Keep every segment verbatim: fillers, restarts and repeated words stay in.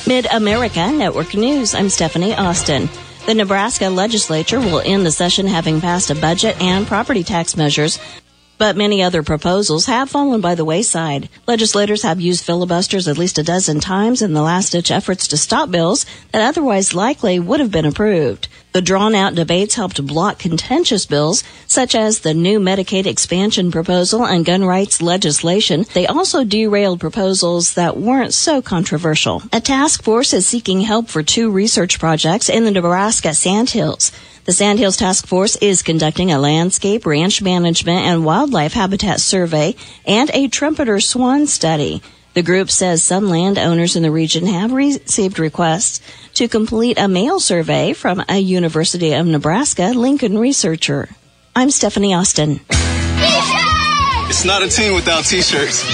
Mid-America Network News, I'm Stephanie Austin. The Nebraska legislature will end the session having passed a budget and property tax measures, but many other proposals have fallen by the wayside. Legislators have used filibusters at least a dozen times in the last-ditch efforts to stop bills that otherwise likely would have been approved. The drawn-out debates helped block contentious bills, such as the new Medicaid expansion proposal and gun rights legislation. They also derailed proposals that weren't so controversial. A task force is seeking help for two research projects in the Nebraska Sandhills. The Sandhills Task Force is conducting a landscape, ranch management, and wildlife habitat survey and a trumpeter swan study. The group says some landowners in the region have received requests to complete a mail survey from a University of Nebraska Lincoln researcher. I'm Stephanie Austin. T-shirts! It's not a team without T-shirts.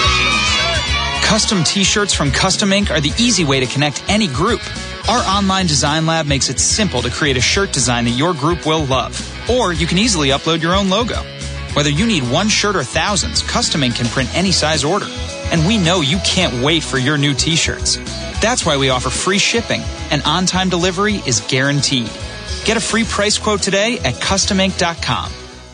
Custom T-shirts from Custom Ink are the easy way to connect any group. Our online design lab makes it simple to create a shirt design that your group will love. Or you can easily upload your own logo. Whether you need one shirt or thousands, Custom Ink can print any size order. And we know you can't wait for your new T-shirts. That's why we offer free shipping, and on-time delivery is guaranteed. Get a free price quote today at custom ink dot com.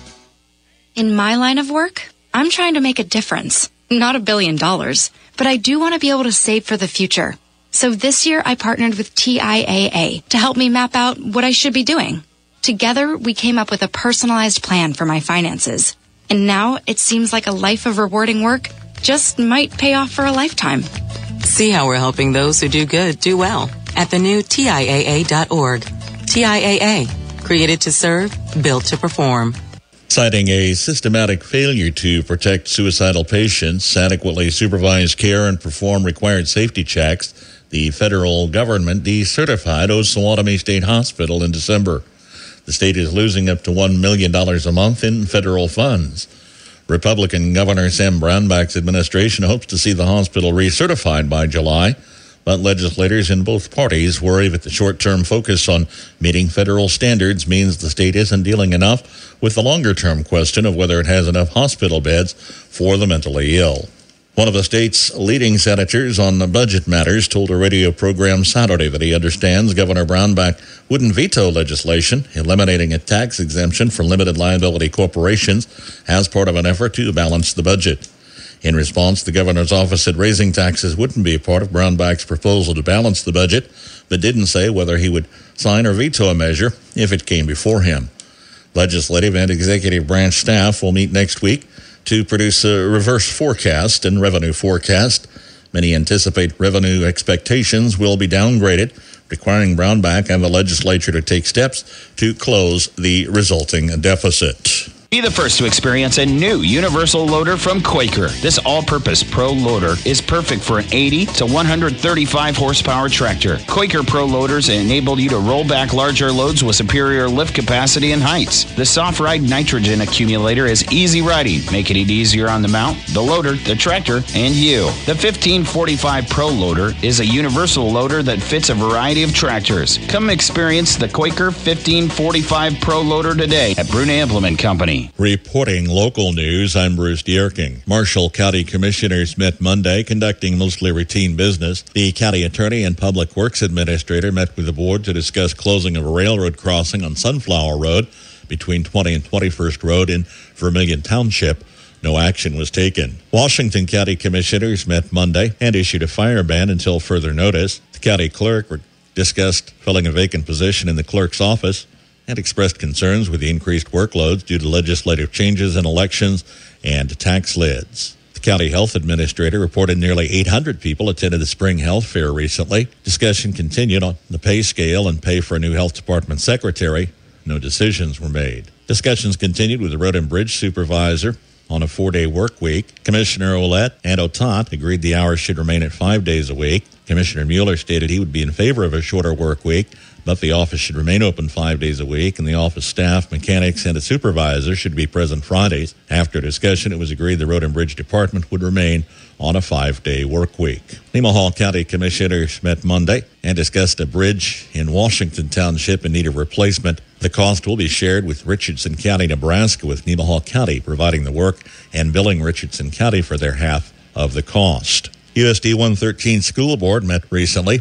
In my line of work, I'm trying to make a difference. Not a billion dollars, but I do want to be able to save for the future. So this year, I partnered with T I A A to help me map out what I should be doing. Together, we came up with a personalized plan for my finances. And now it seems like a life of rewarding work just might pay off for a lifetime. See how we're helping those who do good do well at the new T I A A dot org. T I A A, created to serve, built to perform. Citing a systematic failure to protect suicidal patients, adequately supervise care, and perform required safety checks, the federal government decertified Osawatomie State Hospital in December. The state is losing up to one million dollars a month in federal funds. Republican Governor Sam Brownback's administration hopes to see the hospital recertified by July, but legislators in both parties worry that the short-term focus on meeting federal standards means the state isn't dealing enough with the longer-term question of whether it has enough hospital beds for the mentally ill. One of the state's leading senators on the budget matters told a radio program Saturday that he understands Governor Brownback wouldn't veto legislation eliminating a tax exemption for limited liability corporations as part of an effort to balance the budget. In response, the governor's office said raising taxes wouldn't be a part of Brownback's proposal to balance the budget, but didn't say whether he would sign or veto a measure if it came before him. Legislative and executive branch staff will meet next week to produce a reverse forecast and revenue forecast. Many anticipate revenue expectations will be downgraded, requiring Brownback and the legislature to take steps to close the resulting deficit. Be the first to experience a new universal loader from Quaker. This all-purpose Pro loader is perfect for an eighty to one hundred thirty-five horsepower tractor. Quaker Pro loaders enable you to roll back larger loads with superior lift capacity and heights. The Soft Ride nitrogen accumulator is easy riding, making it easier on the mount, the loader, the tractor, and you. The fifteen forty-five Pro loader is a universal loader that fits a variety of tractors. Come experience the Quaker fifteen forty-five Pro loader today at Bruna Implement Company. Reporting local news, I'm Bruce Dierking. Marshall County Commissioners met Monday conducting mostly routine business. The county attorney and public works administrator met with the board to discuss closing of a railroad crossing on Sunflower Road between twentieth and twenty-first Road in Vermilion Township. No action was taken. Washington County Commissioners met Monday and issued a fire ban until further notice. The county clerk discussed filling a vacant position in the clerk's office and expressed concerns with the increased workloads due to legislative changes in elections and tax lids. The county health administrator reported nearly eight hundred people attended the spring health fair recently. Discussion continued on the pay scale and pay for a new health department secretary. No decisions were made. Discussions continued with the road and bridge supervisor on a four-day work week. Commissioner Ouellette and Otant agreed the hours should remain at five days a week. Commissioner Mueller stated he would be in favor of a shorter work week, but the office should remain open five days a week, and the office staff, mechanics, and a supervisor should be present Fridays. After discussion, it was agreed the Road and Bridge Department would remain on a five-day work week. Nemaha County Commissioners met Monday and discussed a bridge in Washington Township in need of replacement. The cost will be shared with Richardson County, Nebraska, with Nemaha County providing the work and billing Richardson County for their half of the cost. U S D one thirteen School Board met recently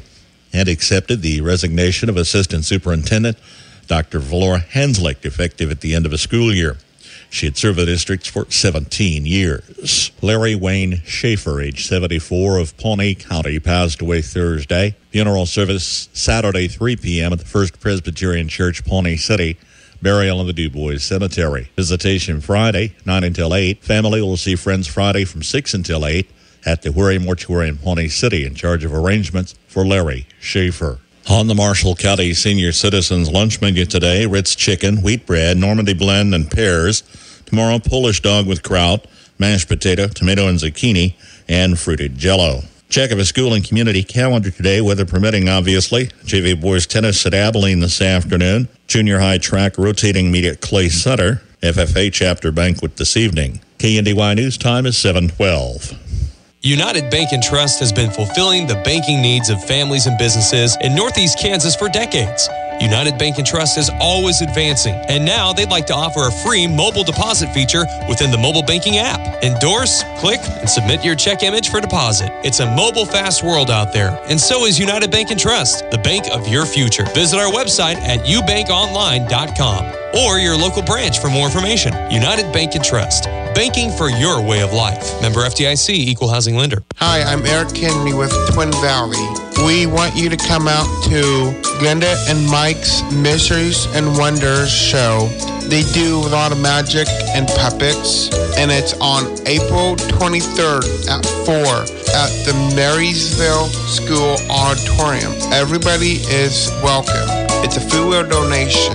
and accepted the resignation of Assistant Superintendent Doctor Valora Hanslick, effective at the end of a school year. She had served the district for seventeen years. Larry Wayne Schaefer, age seventy-four, of Pawnee County, passed away Thursday. Funeral service Saturday, three p.m. at the First Presbyterian Church, Pawnee City. Burial in the DuBois Cemetery. Visitation Friday, nine until eight. Family will see friends Friday from six until eight at the Huray Mortuary in Pawnee City, in charge of arrangements for Larry Schaefer. On the Marshall County Senior Citizens lunch menu today, Ritz chicken, wheat bread, Normandy blend, and pears. Tomorrow, Polish dog with kraut, mashed potato, tomato and zucchini, and fruited jello. Check of a school and community calendar today, weather permitting, obviously. J V boys tennis at Abilene this afternoon. Junior high track rotating meet at Clay Center. F F A chapter banquet this evening. K N D Y News time is seven twelve. United Bank and Trust has been fulfilling the banking needs of families and businesses in Northeast Kansas for decades. United Bank and Trust is always advancing, and now they'd like to offer a free mobile deposit feature within the mobile banking app. Endorse, click, and submit your check image for deposit. It's a mobile fast world out there, and so is United Bank and Trust, the bank of your future. Visit our website at u bank online dot com or your local branch for more information. United Bank and Trust, banking for your way of life. Member F D I C, Equal Housing Lender. Hi, I'm Eric Henry with Twin Valley. We want you to come out to Glenda and Mike's Mysteries and Wonders show. They do a lot of magic and puppets, and it's on April twenty-third at four at the Marysville School Auditorium. Everybody is welcome. It's a free will donation.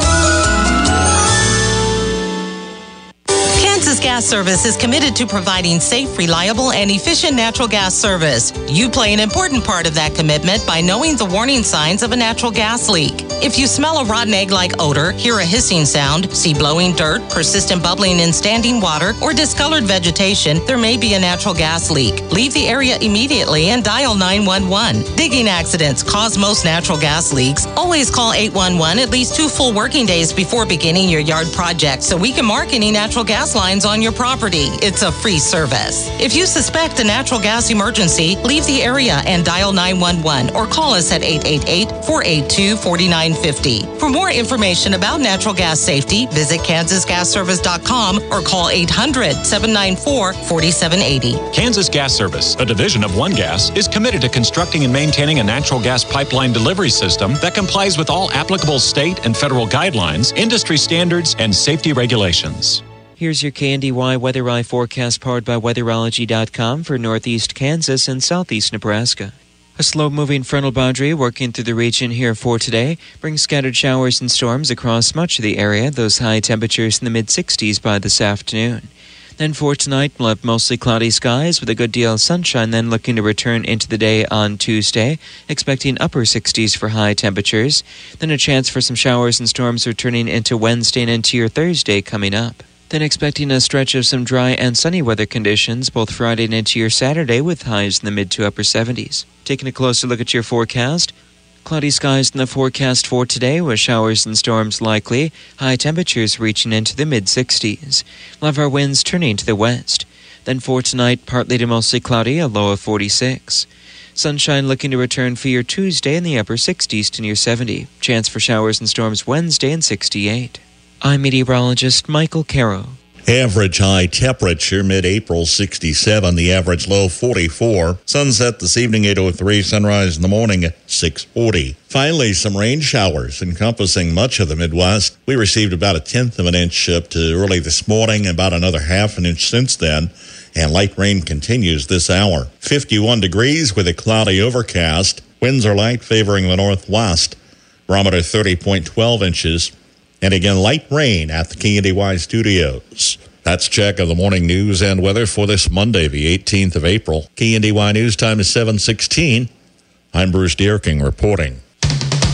Kansas Gas Service is committed to providing safe, reliable, and efficient natural gas service. You play an important part of that commitment by knowing the warning signs of a natural gas leak. If you smell a rotten egg-like odor, hear a hissing sound, see blowing dirt, persistent bubbling in standing water, or discolored vegetation, there may be a natural gas leak. Leave the area immediately and dial nine one one. Digging accidents cause most natural gas leaks. Always call eight one one at least two full working days before beginning your yard project so we can mark any natural gas lines on your property. It's a free service. If you suspect a natural gas emergency, leave the area and dial nine one one or call us at eight eight eight, four eight two, four nine five zero. For more information about natural gas safety, visit kansas gas service dot com or call eight hundred, seven nine four, four seven eight zero. Kansas Gas Service, a division of One Gas, is committed to constructing and maintaining a natural gas pipeline delivery system that complies with all applicable state and federal guidelines, industry standards, and safety regulations. Here's your K N D Y Weather Eye forecast powered by weatherology dot com for northeast Kansas and southeast Nebraska. A slow-moving frontal boundary working through the region here for today brings scattered showers and storms across much of the area, those high temperatures in the mid-sixties by this afternoon. Then for tonight, we'll have mostly cloudy skies with a good deal of sunshine, then looking to return into the day on Tuesday, expecting upper sixties for high temperatures. Then a chance for some showers and storms returning into Wednesday and into your Thursday coming up. Then expecting a stretch of some dry and sunny weather conditions both Friday and into your Saturday with highs in the mid to upper seventies. Taking a closer look at your forecast, cloudy skies in the forecast for today with showers and storms likely, high temperatures reaching into the mid-sixties. We'll have our winds turning to the west. Then for tonight, partly to mostly cloudy, a low of forty-six. Sunshine looking to return for your Tuesday in the upper sixties to near seventy. Chance for showers and storms Wednesday and sixty-eight. I'm meteorologist Michael Caro. Average high temperature mid-April sixty-seven, the average low forty-four. Sunset this evening eight oh three, sunrise in the morning at six forty. Finally, some rain showers encompassing much of the Midwest. We received about a tenth of an inch up to early this morning, about another half an inch since then, and light rain continues this hour. fifty-one degrees with a cloudy overcast. Winds are light favoring the northwest. Barometer thirty point one two inches. And again, light rain at the K N D Y studios. That's check of the morning news and weather for this Monday, the eighteenth of April. K N D Y News time is seven sixteen. I'm Bruce Dierking reporting.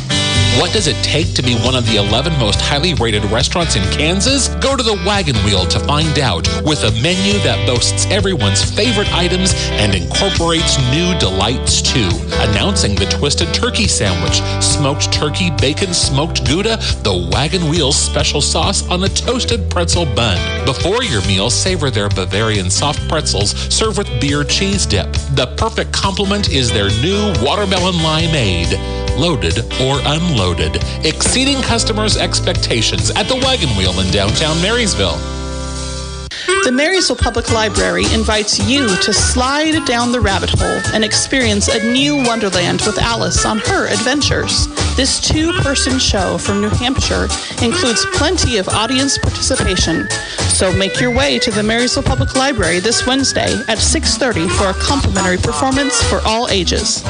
What does it take to be one of the eleven most highly rated restaurants in Kansas? Go to the Wagon Wheel to find out, with a menu that boasts everyone's favorite items and incorporates new delights too. Announcing the Twisted Turkey Sandwich, smoked turkey, bacon, smoked Gouda, the Wagon Wheel's special sauce on a toasted pretzel bun. Before your meal, savor their Bavarian soft pretzels served with beer cheese dip. The perfect complement is their new watermelon limeade, loaded or unloaded, exceeding customers' expectations at the Wagon Wheel in downtown Marysville. The Marysville Public Library invites you to slide down the rabbit hole and experience a new wonderland with Alice on her adventures. This two-person show from New Hampshire includes plenty of audience participation. So make your way to the Marysville Public Library this Wednesday at six thirty for a complimentary performance for all ages.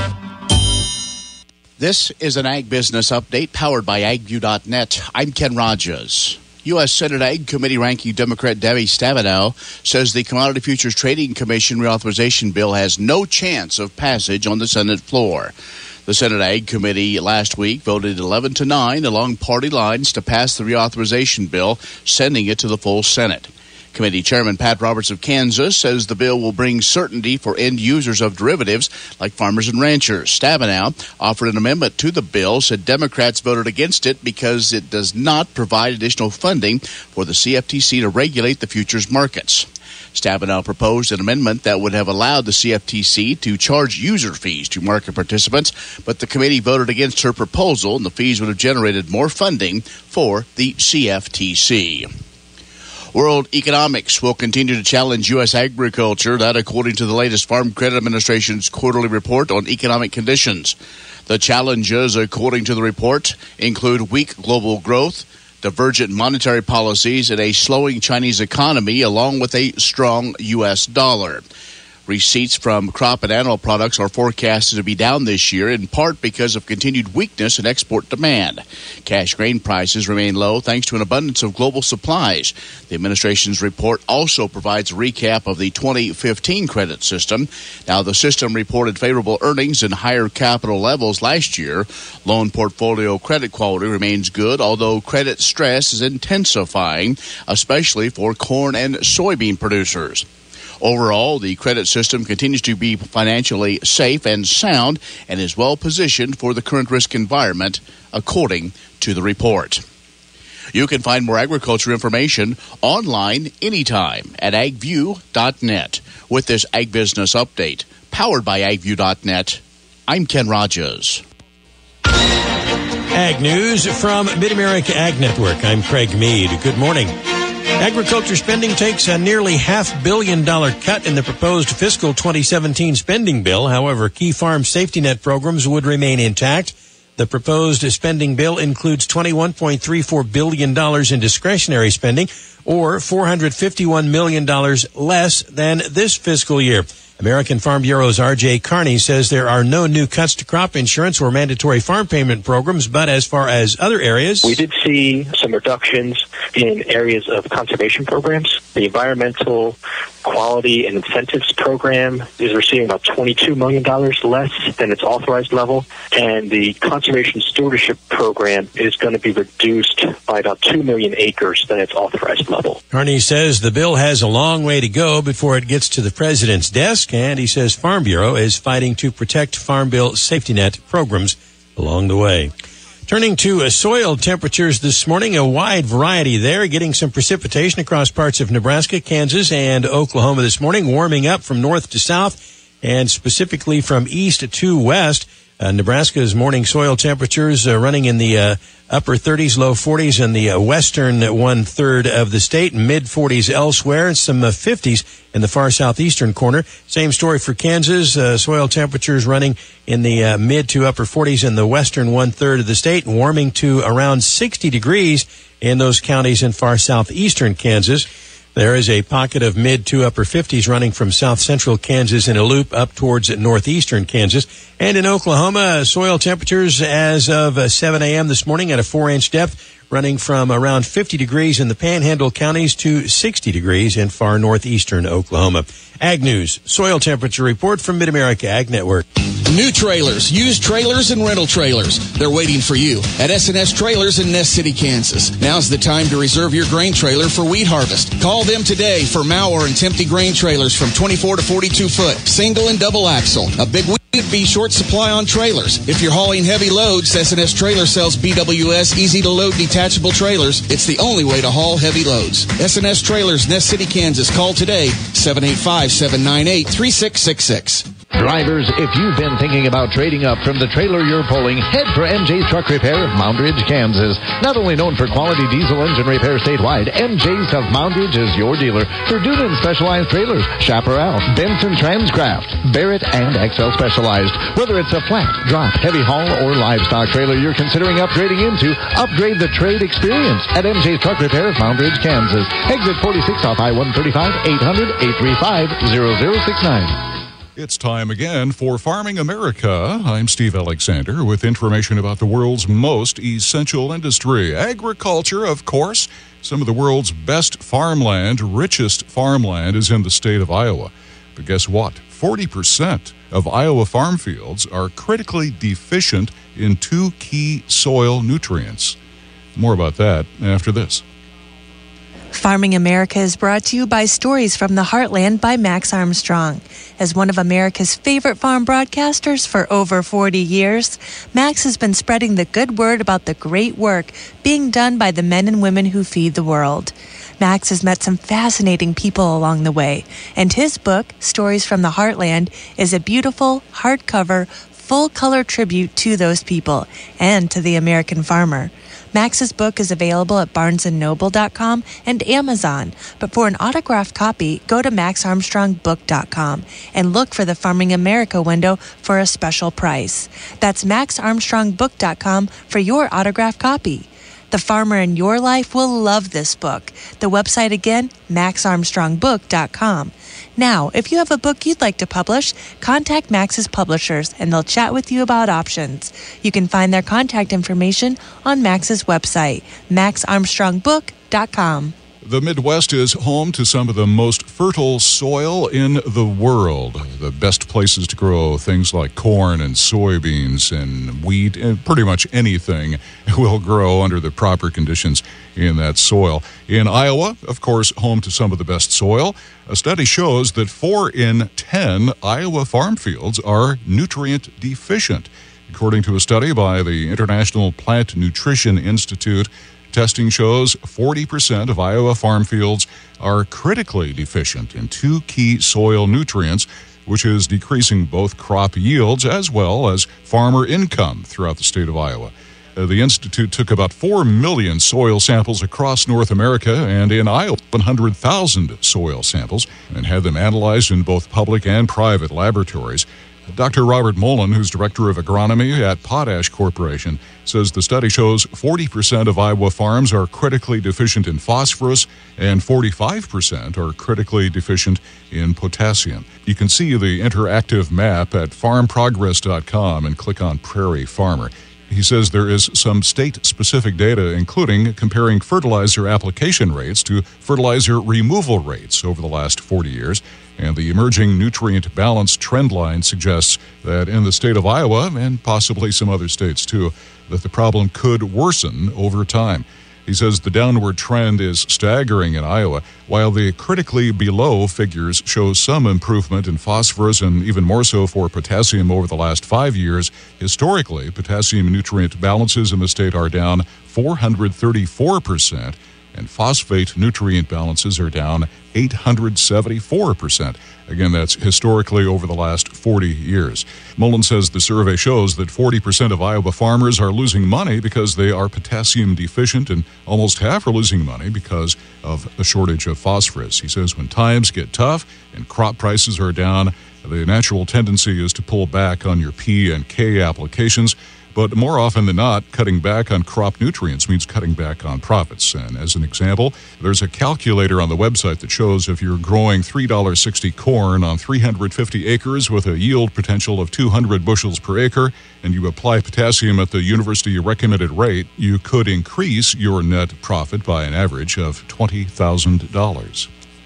This is an Ag Business Update powered by ag view dot net. I'm Ken Rogers. U S. Senate Ag Committee ranking Democrat Debbie Stabenow says the Commodity Futures Trading Commission reauthorization bill has no chance of passage on the Senate floor. The Senate Ag Committee last week voted eleven to nine along party lines to pass the reauthorization bill, sending it to the full Senate. Committee Chairman Pat Roberts of Kansas says the bill will bring certainty for end users of derivatives like farmers and ranchers. Stabenow offered an amendment to the bill, said Democrats voted against it because it does not provide additional funding for the C F T C to regulate the futures markets. Stabenow proposed an amendment that would have allowed the C F T C to charge user fees to market participants, but the committee voted against her proposal, and the fees would have generated more funding for the C F T C. World economics will continue to challenge U S agriculture, that according to the latest Farm Credit Administration's quarterly report on economic conditions. The challenges, according to the report, include weak global growth, divergent monetary policies, and a slowing Chinese economy, along with a strong U S dollar. Receipts from crop and animal products are forecasted to be down this year, in part because of continued weakness in export demand. Cash grain prices remain low thanks to an abundance of global supplies. The administration's report also provides a recap of the twenty fifteen credit system. Now, the system reported favorable earnings and higher capital levels last year. Loan portfolio credit quality remains good, although credit stress is intensifying, especially for corn and soybean producers. Overall, the credit system continues to be financially safe and sound and is well positioned for the current risk environment, according to the report. You can find more agriculture information online anytime at ag view dot net. With this Ag Business Update, powered by ag view dot net, I'm Ken Rogers. Ag News from Mid-America Ag Network. I'm Craig Mead. Good morning. Agriculture spending takes a nearly half billion dollar cut in the proposed fiscal twenty seventeen spending bill. However, key farm safety net programs would remain intact. The proposed spending bill includes twenty-one point three four billion dollars in discretionary spending, or four hundred fifty-one million dollars less than this fiscal year. American Farm Bureau's R J Carney says there are no new cuts to crop insurance or mandatory farm payment programs, but as far as other areas, we did see some reductions in areas of conservation programs. The environmental quality and incentives program is receiving about twenty-two million dollars less than its authorized level, and the conservation stewardship program is going to be reduced by about two million acres than its authorized level. Carney says the bill has a long way to go before it gets to the president's desk, and he says Farm Bureau is fighting to protect Farm Bill safety net programs along the way. Turning to uh, soil temperatures this morning, a wide variety there, getting some precipitation across parts of Nebraska, Kansas, and Oklahoma this morning, warming up from north to south and specifically from east to west. Uh, Nebraska's morning soil temperatures uh, running in the uh, upper thirties, low forties in the uh, western one-third of the state, mid-forties elsewhere, and some uh, fifties in the far southeastern corner. Same story for Kansas. Uh, soil temperatures running in the uh, mid to upper forties in the western one-third of the state, and warming to around sixty degrees in those counties in far southeastern Kansas. There is a pocket of mid to upper fifties running from south central Kansas in a loop up towards northeastern Kansas. And in Oklahoma, soil temperatures as of seven a.m. this morning at a four inch depth running from around fifty degrees in the Panhandle counties to sixty degrees in far northeastern Oklahoma. Ag News, soil temperature report from Mid-America Ag Network. New trailers, used trailers, and rental trailers. They're waiting for you at S and S Trailers in Nest City, Kansas. Now's the time to reserve your grain trailer for wheat harvest. Call them today for Mauer and Tempty grain trailers from twenty-four to forty-two foot, single and double axle. A big wheat be short supply on trailers. If you're hauling heavy loads, S and S Trailer sells B W S easy-to-load detachable trailers. It's the only way to haul heavy loads. S and S Trailers, Nest City, Kansas. Call today, seven eight five, seven nine eight, three six six six. Drivers, if you've been thinking about trading up from the trailer you're pulling, head for M J's Truck Repair of Moundridge, Kansas. Not only known for quality diesel engine repair statewide, M J's of Moundridge is your dealer for Doonan Specialized Trailers, Chaparral, Benson Transcraft, Barrett, and X L Specialized. Whether it's a flat, drop, heavy haul, or livestock trailer you're considering upgrading into, upgrade the trade experience at M J's Truck Repair of Moundridge, Kansas. Exit forty-six off I one thirty-five, eight hundred, eight three five, zero zero six nine. It's time again for Farming America. I'm Steve Alexander with information about the world's most essential industry, agriculture, of course. Some of the world's best farmland, richest farmland, is in the state of Iowa. But guess what? forty percent of Iowa farm fields are critically deficient in two key soil nutrients. More about that after this. Farming America is brought to you by Stories from the Heartland by Max Armstrong. As one of America's favorite farm broadcasters for over forty years, Max has been spreading the good word about the great work being done by the men and women who feed the world. Max has met some fascinating people along the way, and his book, Stories from the Heartland, is a beautiful, hardcover, full-color tribute to those people and to the American farmer. Max's book is available at barnes and noble dot com and Amazon, but for an autographed copy, go to max armstrong book dot com and look for the Farming America window for a special price. That's max armstrong book dot com for your autographed copy. The farmer in your life will love this book. The website again, max armstrong book dot com. Now, if you have a book you'd like to publish, contact Max's publishers and they'll chat with you about options. You can find their contact information on Max's website, max armstrong book dot com. The Midwest is home to some of the most fertile soil in the world. The best places to grow things like corn and soybeans and wheat, and pretty much anything will grow under the proper conditions in that soil. In Iowa, of course, home to some of the best soil. A study shows that four in ten Iowa farm fields are nutrient deficient. According to a study by the International Plant Nutrition Institute, testing shows forty percent of Iowa farm fields are critically deficient in two key soil nutrients, which is decreasing both crop yields as well as farmer income throughout the state of Iowa. Uh, the Institute took about four million soil samples across North America and in Iowa, one hundred thousand soil samples, and had them analyzed in both public and private laboratories. Doctor Robert Mullen, who's director of agronomy at Potash Corporation, says the study shows forty percent of Iowa farms are critically deficient in phosphorus and forty-five percent are critically deficient in potassium. You can see the interactive map at farm progress dot com and click on Prairie Farmer. He says there is some state-specific data, including comparing fertilizer application rates to fertilizer removal rates over the last forty years. And the emerging nutrient balance trend line suggests that in the state of Iowa, and possibly some other states too, that the problem could worsen over time. He says the downward trend is staggering in Iowa, while the critically below figures show some improvement in phosphorus and even more so for potassium over the last five years. Historically, potassium nutrient balances in the state are down four hundred thirty-four percent, and phosphate nutrient balances are down eight hundred seventy-four percent. Again, that's historically over the last forty years. Mullen says the survey shows that forty percent of Iowa farmers are losing money because they are potassium deficient, and almost half are losing money because of a shortage of phosphorus. He says when times get tough and crop prices are down, the natural tendency is to pull back on your P and K applications. But more often than not, cutting back on crop nutrients means cutting back on profits. And as an example, there's a calculator on the website that shows if you're growing three dollars and sixty cents corn on three hundred fifty acres with a yield potential of two hundred bushels per acre, and you apply potassium at the university recommended rate, you could increase your net profit by an average of twenty thousand dollars.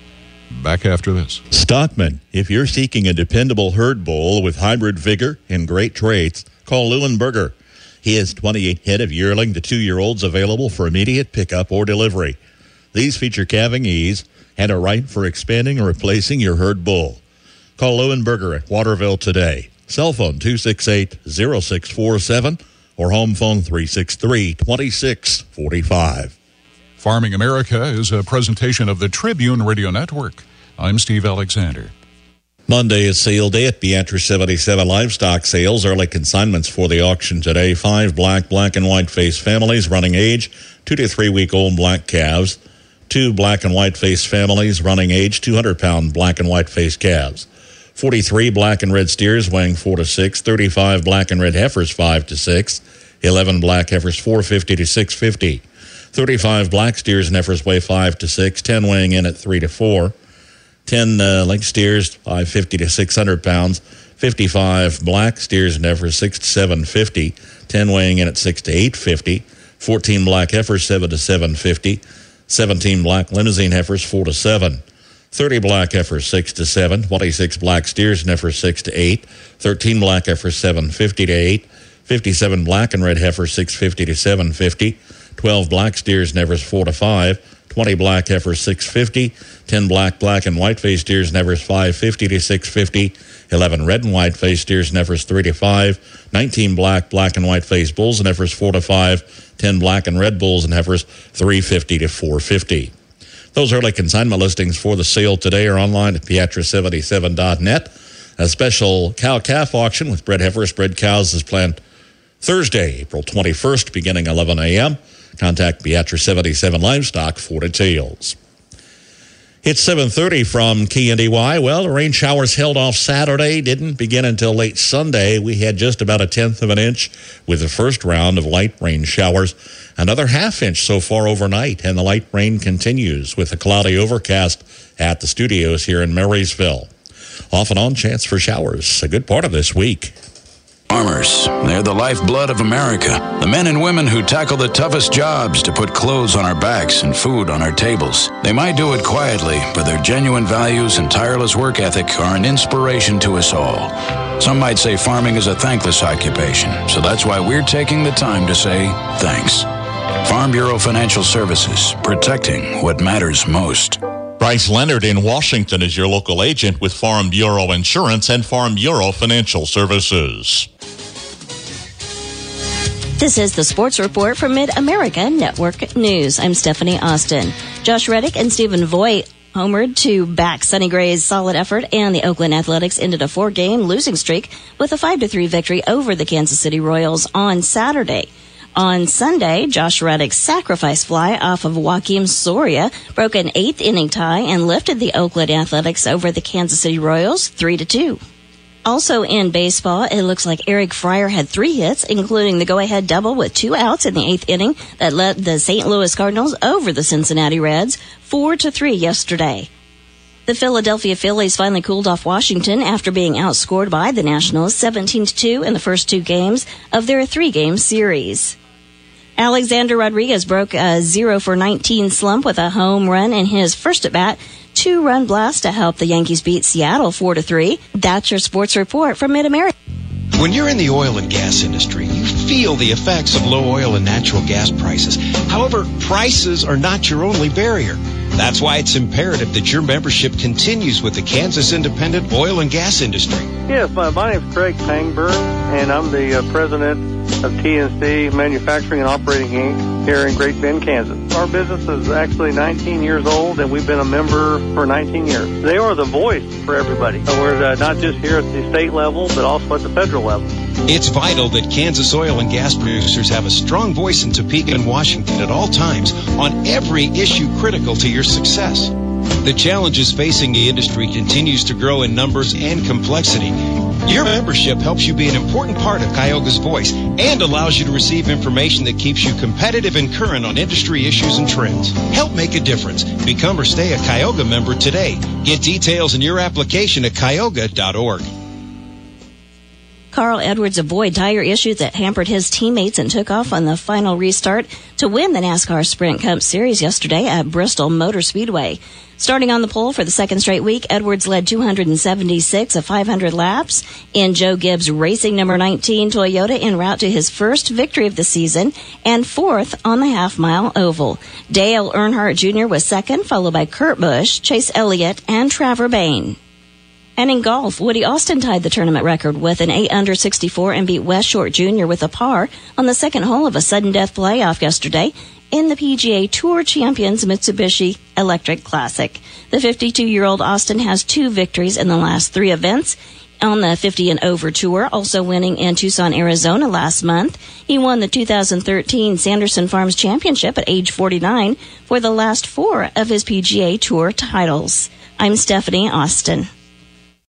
Back after this. Stockman, if you're seeking a dependable herd bull with hybrid vigor and great traits, call Leuenberger. He has twenty-eight head of yearling to two-year-olds available for immediate pickup or delivery. These feature calving ease and are right for expanding or replacing your herd bull. Call Leuenberger at Waterville today. Cell phone two six eight, zero six four seven or home phone three six three, two six four five. Farming America is a presentation of the Tribune Radio Network. I'm Steve Alexander. Monday is sale day at Beatrice seventy-seven Livestock Sales. Early consignments for the auction today. Five black, black and white face families running age, two to three week old black calves. Two black and white face families running age, two hundred pound black and white face calves. forty-three black and red steers weighing four to six. thirty-five black and red heifers five to six. eleven black heifers four fifty to six fifty. thirty-five black steers and heifers weigh five to six. ten weighing in at three to four. ten uh, link steers five fifty to six hundred pounds. fifty-five black steers and heifers six to seven fifty. ten weighing in at six to eight fifty. fourteen black heifers seven to seven fifty. seventeen black limousine heifers four to seven. thirty black heifers six to seven. twenty-six black steers and heifers six to eight. thirteen black heifers seven fifty to eight. fifty-seven black and red heifers six fifty to seven fifty. twelve black steers and heifers four to five. twenty black heifers six fifty. ten black, black and white face steers and heifers five fifty to six fifty. eleven red and white face steers and heifers three to five. nineteen black, black and white face bulls and heifers four to five. ten black and red bulls and heifers three fifty to four fifty. Those early consignment listings for the sale today are online at Beatrice seventy-seven dot net. A special cow-calf auction with bred heifers, bred cows is planned Thursday, April twenty-first, beginning eleven a.m. Contact Beatrice seventy-seven Livestock for details. It's seven thirty from K N D Y. Well, the rain showers held off Saturday, didn't begin until late Sunday. We had just about a tenth of an inch with the first round of light rain showers. Another half inch so far overnight, and the light rain continues with a cloudy overcast at the studios here in Marysville. Off and on chance for showers a good part of this week. Farmers, they're the lifeblood of America. The men and women who tackle the toughest jobs to put clothes on our backs and food on our tables. They might do it quietly, but their genuine values and tireless work ethic are an inspiration to us all. Some might say farming is a thankless occupation, so that's why we're taking the time to say thanks. Farm Bureau Financial Services, protecting what matters most. Bryce Leonard in Washington is your local agent with Farm Bureau Insurance and Farm Bureau Financial Services. This is the Sports Report from Mid-America Network News. I'm Stephanie Austin. Josh Reddick and Stephen Voigt homered to back Sonny Gray's solid effort, and the Oakland Athletics ended a four-game losing streak with a five to three victory over the Kansas City Royals on Saturday. On Sunday, Josh Reddick's sacrifice fly off of Joakim Soria broke an eighth inning tie and lifted the Oakland Athletics over the Kansas City Royals three to two. Also in baseball, it looks like Eric Fryer had three hits, including the go-ahead double with two outs in the eighth inning that led the Saint Louis Cardinals over the Cincinnati Reds four to three yesterday. The Philadelphia Phillies finally cooled off Washington after being outscored by the Nationals seventeen to two in the first two games of their three-game series. Alexander Rodriguez broke a zero for nineteen slump with a home run in his first at-bat. Two-run blast to help the Yankees beat Seattle four to three. That's your sports report from Mid-America. When you're in the oil and gas industry, you feel the effects of low oil and natural gas prices. However, prices are not your only barrier. That's why it's imperative that your membership continues with the Kansas Independent Oil and Gas Industry. Yes, my, my name is Craig Pangburn, and I'm the uh, president of T N C Manufacturing and Operating Incorporated here in Great Bend, Kansas. Our business is actually nineteen years old, and we've been a member for nineteen years. They are the voice for everybody. So we're uh, not just here at the state level, but also at the federal level. It's vital that Kansas oil and gas producers have a strong voice in Topeka and Washington at all times on every issue critical to your success. The challenges facing the industry continues to grow in numbers and complexity. Your membership helps you be an important part of Kyoga's voice and allows you to receive information that keeps you competitive and current on industry issues and trends. Help make a difference. Become or stay a Kyoga member today. Get details in your application at kyoga dot org. Carl Edwards avoided tire issues that hampered his teammates and took off on the final restart to win the NASCAR Sprint Cup Series yesterday at Bristol Motor Speedway. Starting on the pole for the second straight week, Edwards led two hundred seventy-six of five hundred laps in Joe Gibbs Racing number nineteen Toyota en route to his first victory of the season and fourth on the half-mile oval. Dale Earnhardt Junior was second, followed by Kurt Busch, Chase Elliott, and Trevor Bayne. And in golf, Woody Austin tied the tournament record with an eight under sixty-four and beat Wes Short Junior with a par on the second hole of a sudden death playoff yesterday in the P G A Tour Champions Mitsubishi Electric Classic. The fifty-two-year-old Austin has two victories in the last three events on the fifty and over tour, also winning in Tucson, Arizona last month. He won the two thousand thirteen Sanderson Farms Championship at age forty-nine for the last four of his P G A Tour titles. I'm Stephanie Austin.